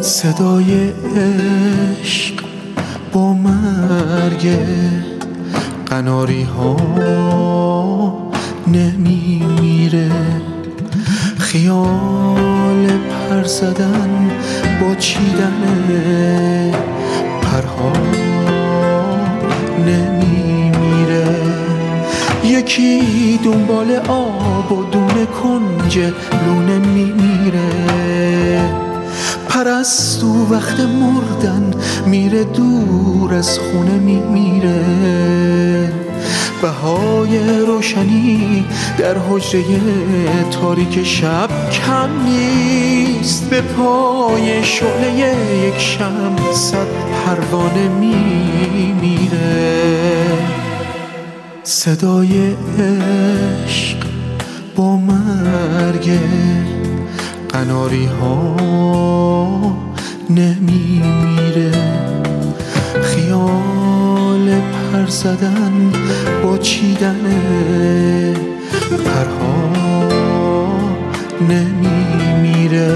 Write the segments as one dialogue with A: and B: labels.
A: صدای عشق با مرگ قناری ها نمیمیره، خیال پر زدن با چیدن پرها نمیمیره. یکی دنبال آب و دونه کنج لونه میمیره، پرستو وقت مردن میره دور از خونه میمیره. بهای روشنی در حجره تاریک شب کم نیست، به پای شعله یک شمع صد پروانه میمیره. صدای عشق با مرگ قناری ها نمیمیره، خیال پر زدن با چیدن پرها نمیمیره.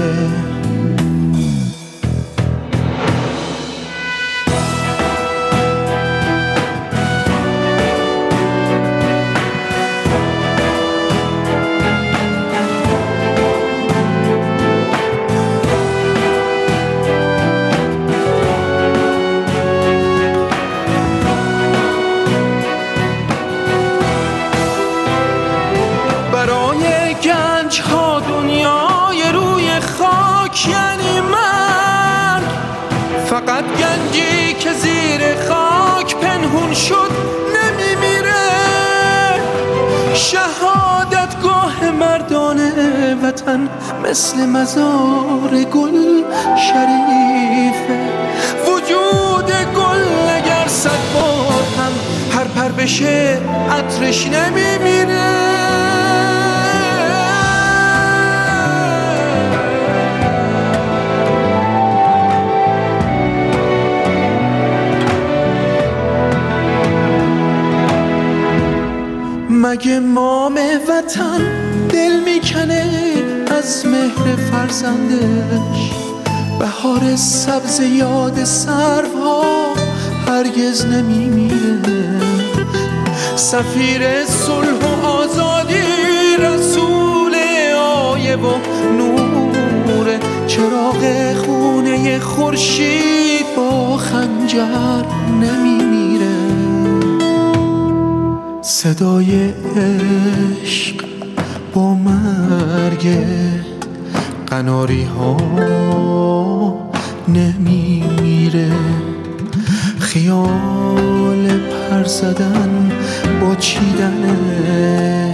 A: گنج ها دنیای روی خاک یعنی من، فقط گنجی که زیر خاک پنهون شد نمیمیره. شهادتگاه مردان وطن مثل مزار گل شریفه، وجود گل اگر 100 بار هم هر پر بشه عطرش نمیمیره. مگه مام وطن دل میکنه از مهر فرزندش؟ بهار سبز یاد سروها هرگز نمیمیره. سفیر صلح و آزادی رسول آیه و نور، چراغ خونه خورشید با خنجر نمیمیره. صدای عشق با مرگ قناری ها نمیمیره، خیال پر زدن با چیدن